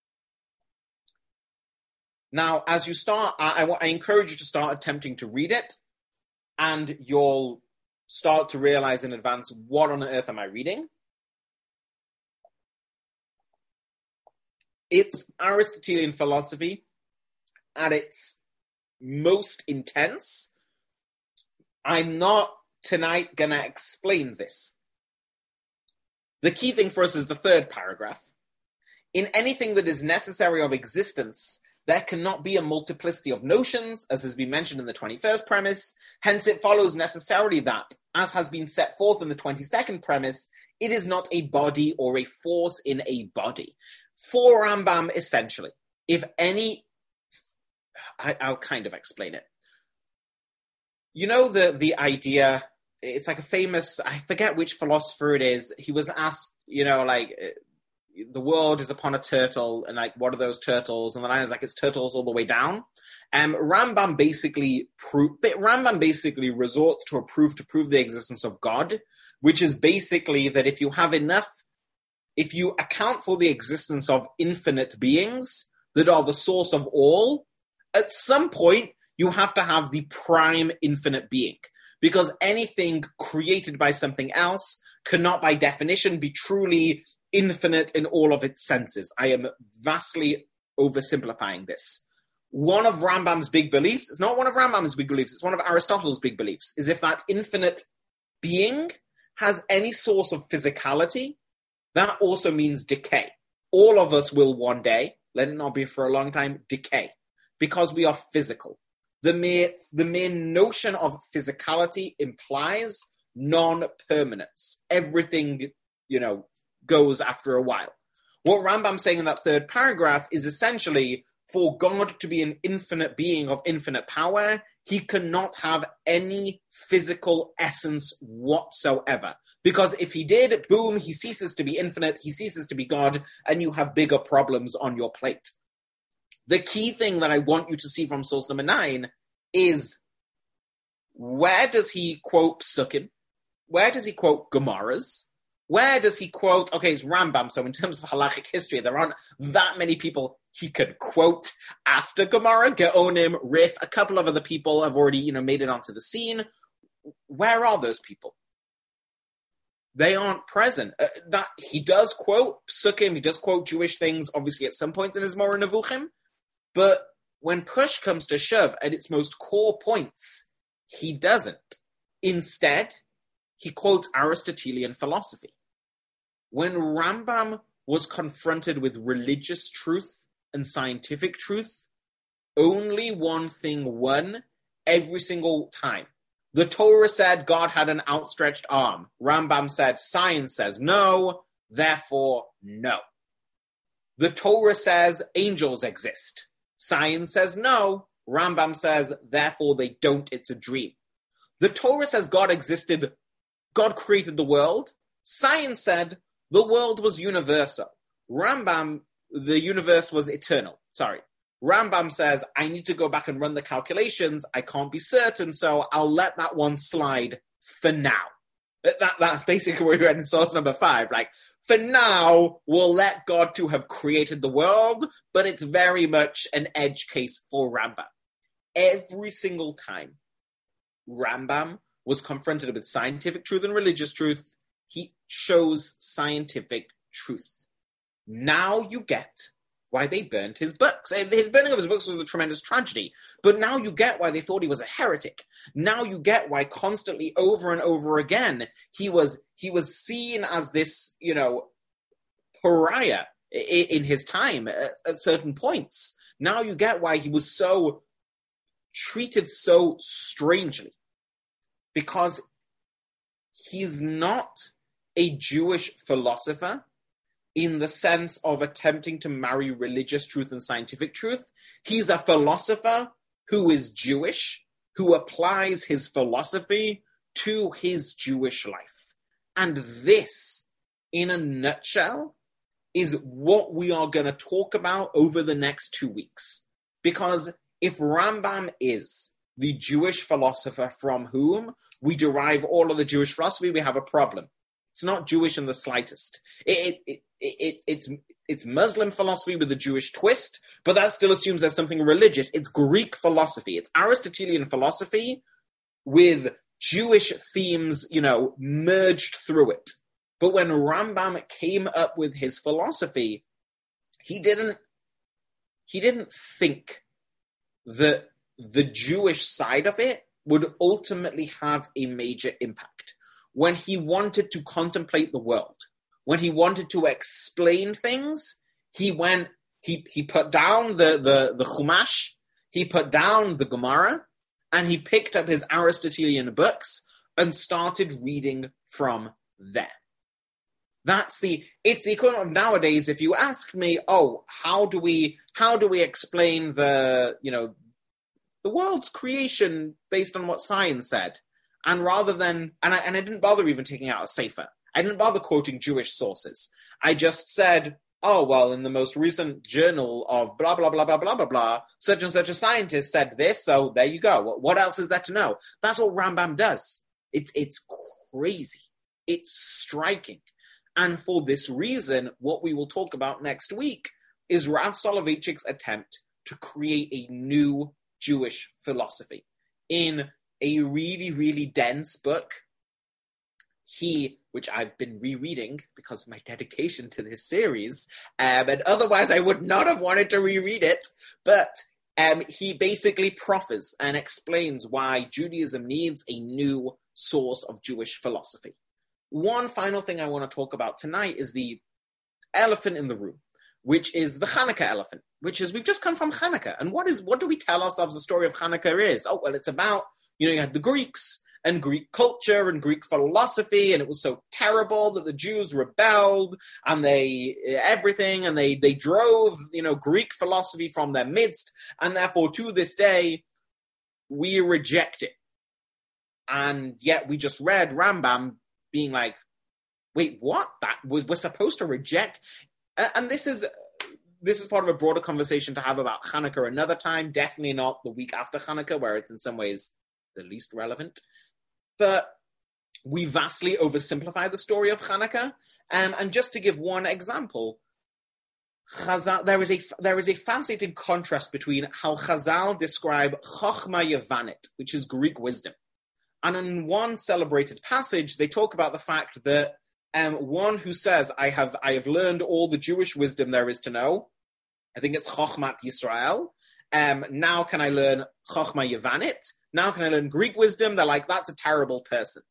Now, as you start, I, I, I encourage you to start attempting to read it, and you'll start to realize in advance, what on earth am I reading? It's Aristotelian philosophy at its most intense. I'm not tonight going to explain this. The key thing for us is the third paragraph. In anything that is necessary of existence, there cannot be a multiplicity of notions, as has been mentioned in the twenty-first premise. Hence, it follows necessarily that, as has been set forth in the twenty-second premise, it is not a body or a force in a body. For Rambam, essentially, if any... I, I'll kind of explain it. You know the, the idea... It's like a famous, I forget which philosopher it is. He was asked, you know, like, the world is upon a turtle, and like, what are those turtles? And the line is like, it's turtles all the way down. Um, Rambam basically, pro- Rambam basically resorts to a proof to prove the existence of God, which is basically that if you have enough, if you account for the existence of infinite beings that are the source of all, at some point, you have to have the prime infinite being. Because anything created by something else cannot, by definition, be truly infinite in all of its senses. I am vastly oversimplifying this. One of Rambam's big beliefs, it's not one of Rambam's big beliefs, it's one of Aristotle's big beliefs, is if that infinite being has any source of physicality, that also means decay. All of us will one day, let it not be for a long time, decay. Because we are physical. The mere, the mere notion of physicality implies non-permanence. Everything, you know, goes after a while. What Rambam's saying in that third paragraph is essentially, for God to be an infinite being of infinite power, he cannot have any physical essence whatsoever. Because if he did, boom, he ceases to be infinite, he ceases to be God, and you have bigger problems on your plate. The key thing that I want you to see from source number nine is Where does he quote Psukim? Where does he quote Gemaras? Where does he quote, okay, it's Rambam, so in terms of halachic history, there aren't that many people he could quote after Gemara, Geonim, Rif, a couple of other people have already, you know, made it onto the scene. Where are those people? They aren't present. Uh, that he does quote Psukim, he does quote Jewish things, obviously at some point in his Moreh Nevuchim, but when push comes to shove at its most core points, he doesn't. Instead, he quotes Aristotelian philosophy. When Rambam was confronted with religious truth and scientific truth, only one thing won every single time. The Torah said God had an outstretched arm. Rambam said science says no, therefore no. The Torah says angels exist. Science says no. Rambam says therefore they don't, it's a dream. The Torah says God existed, God created the world. Science said the world was universal. Rambam, the universe was eternal. Sorry. Rambam says, I need to go back and run the calculations. I can't be certain, so I'll let that one slide for now. That, that's basically where we're at in source number five. Like, for now, we'll let God to have created the world, but it's very much an edge case for Rambam. Every single time Rambam was confronted with scientific truth and religious truth, he chose scientific truth. Now you get why they burned his books. His burning of his books was a tremendous tragedy, but now you get why they thought he was a heretic. Now you get why constantly, over and over again, he was he was seen as this, you know, pariah in his time at, at certain points. Now you get why he was so treated so strangely, because he's not a Jewish philosopher in the sense of attempting to marry religious truth and scientific truth. He's a philosopher who is Jewish, who applies his philosophy to his Jewish life. And this, in a nutshell, is what we are going to talk about over the next two weeks. Because if Rambam is the Jewish philosopher from whom we derive all of the Jewish philosophy, we have a problem. It's not Jewish in the slightest. It, it, it, it, it's, it's Muslim philosophy with a Jewish twist, but that still assumes there's something religious. It's Greek philosophy. It's Aristotelian philosophy with Jewish themes, you know, merged through it. But when Rambam came up with his philosophy, he didn't, he didn't think that the Jewish side of it would ultimately have a major impact. When he wanted to contemplate the world, when he wanted to explain things, he went, he, he put down the, the, the Chumash, he put down the Gemara, and he picked up his Aristotelian books and started reading from there. That's the, it's the equivalent of nowadays, if you ask me, oh, how do we, how do we explain the, you know, the world's creation based on what science said? And rather than, and I, and I didn't bother even taking out a sefer. I didn't bother quoting Jewish sources. I just said, oh, well, in the most recent journal of blah, blah, blah, blah, blah, blah, blah, such and such a scientist said this, so there you go. What, what else is there to know? That's what Rambam does. It's, it's crazy. It's striking. And for this reason, what we will talk about next week is Rav Soloveitchik's attempt to create a new Jewish philosophy. In a really, really dense book, he, which I've been rereading because of my dedication to this series, um, and otherwise I would not have wanted to reread it, but um, he basically proffers and explains why Judaism needs a new source of Jewish philosophy. One final thing I want to talk about tonight is the elephant in the room, which is the Hanukkah elephant, which is, we've just come from Hanukkah. And what is, what do we tell ourselves the story of Hanukkah is? Oh, well, it's about, you know, you had the Greeks and Greek culture and Greek philosophy, and it was so terrible that the Jews rebelled and they, everything, and they, they drove, you know, Greek philosophy from their midst, and therefore to this day, we reject it. And yet we just read Rambam being like, wait, what? That was, we're supposed to reject? And this is this is part of a broader conversation to have about Hanukkah another time, definitely not the week after Hanukkah, where it's in some ways the least relevant. But we vastly oversimplify the story of Hanukkah. Um, and just to give one example, Chazal, there is a there is a fascinating contrast between how Chazal describe Chochma Yavanit, which is Greek wisdom. And in one celebrated passage, they talk about the fact that um, one who says, I have I have learned all the Jewish wisdom there is to know. I think it's Chochmat Yisrael. Um, now can I learn Chochma Yavanit? Now can I learn Greek wisdom? They're like, that's a terrible person.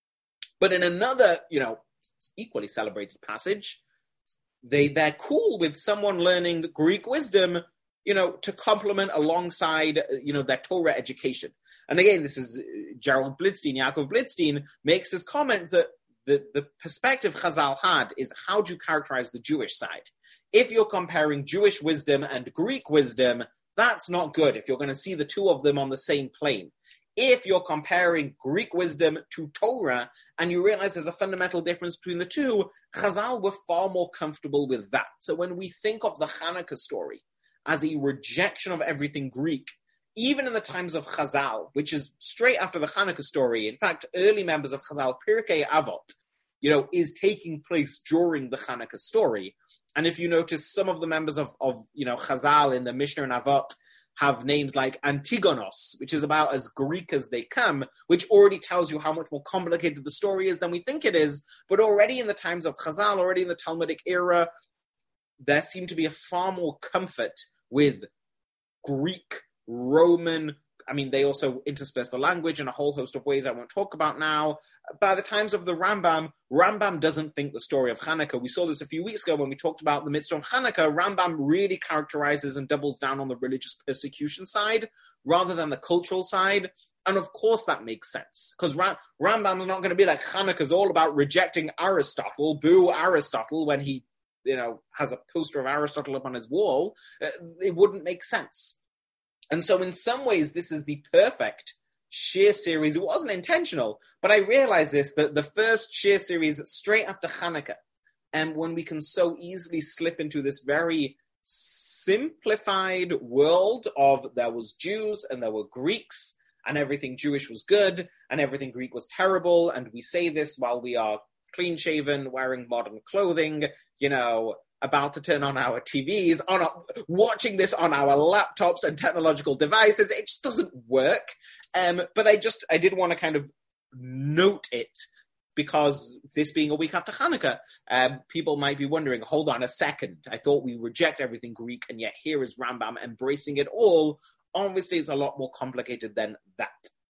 But in another, you know, equally celebrated passage, they, they're cool with someone learning Greek wisdom, you know, to complement alongside, you know, their Torah education. And again, this is Gerald Blitzstein, Yaakov Blitzstein, makes this comment that the, the perspective Chazal had is, how do you characterize the Jewish side? If you're comparing Jewish wisdom and Greek wisdom, that's not good if you're going to see the two of them on the same plane. If you're comparing Greek wisdom to Torah and you realize there's a fundamental difference between the two, Chazal were far more comfortable with that. So when we think of the Hanukkah story as a rejection of everything Greek, even in the times of Chazal, which is straight after the Hanukkah story, in fact, early members of Chazal, Pirkei Avot, you know, is taking place during the Hanukkah story. And if you notice, some of the members of, of you know, Chazal in the Mishnah and Avot have names like Antigonos, which is about as Greek as they come, which already tells you how much more complicated the story is than we think it is. But already in the times of Chazal, already in the Talmudic era, there seemed to be a far more comfort with Greek, Roman. I mean, they also intersperse the language in a whole host of ways I won't talk about now. By the times of the Rambam, Rambam doesn't think the story of Hanukkah. We saw this a few weeks ago when we talked about the mitzvah of Hanukkah. Rambam really characterizes and doubles down on the religious persecution side rather than the cultural side. And of course that makes sense, because Ram- Rambam's not going to be like, Hanukkah's all about rejecting Aristotle, boo Aristotle, when he, you know, has a poster of Aristotle up on his wall. It wouldn't make sense. And so in some ways, this is the perfect Shir series. It wasn't intentional, but I realized this, that the first Shir series straight after Hanukkah, and when we can so easily slip into this very simplified world of there was Jews and there were Greeks, and everything Jewish was good, and everything Greek was terrible, and we say this while we are clean-shaven, wearing modern clothing, you know, about to turn on our T Vs, on our, watching this on our laptops and technological devices. It just doesn't work. Um, but I just, I did want to kind of note it, because this being a week after Hanukkah, um, people might be wondering, hold on a second, I thought we reject everything Greek, and yet here is Rambam embracing it all. Obviously, it's a lot more complicated than that.